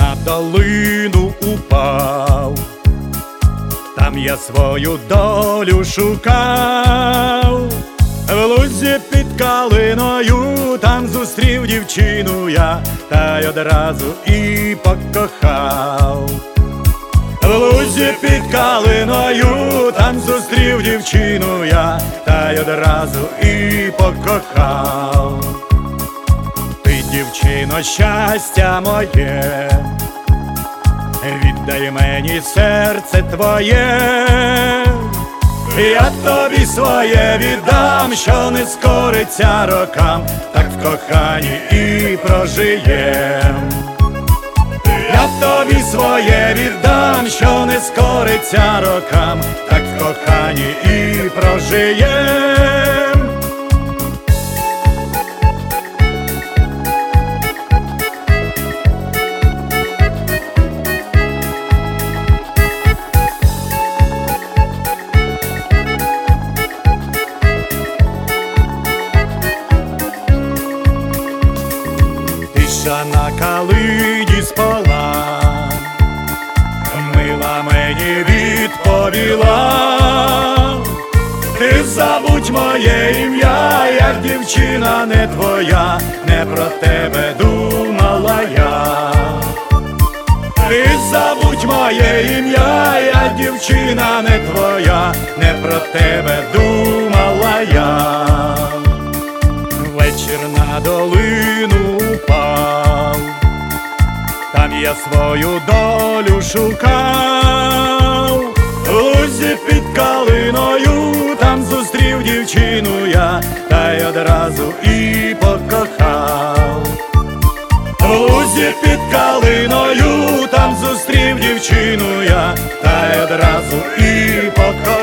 на долину упав, там я свою долю шукав. В лузі під калиною там зустрів дівчину я, та й одразу і покохав. В лузі під калиною там зустрів дівчину я, та й одразу і покохав. Ти, дівчино, щастя моє, віддай мені серце твоє. Я тобі своє віддам, що не скориться рокам, так в коханні і прожиєм. Я тобі своє віддам, що не скориться рокам, так в коханні і прожиєм. Тиша на калині спала, мила мені відповіла. Ти забудь моє ім'я, як дівчина не твоя, не про тебе думала я. Ти забудь моє ім'я, я дівчина не твоя, не про тебе думала я. Вечір на долину упав, там я свою долю шукав. В лузі під калиною там зустрів дівчину я, та й одразу і покохав. В лузі під калиною там зустрів дівчину я, та й одразу і покохав.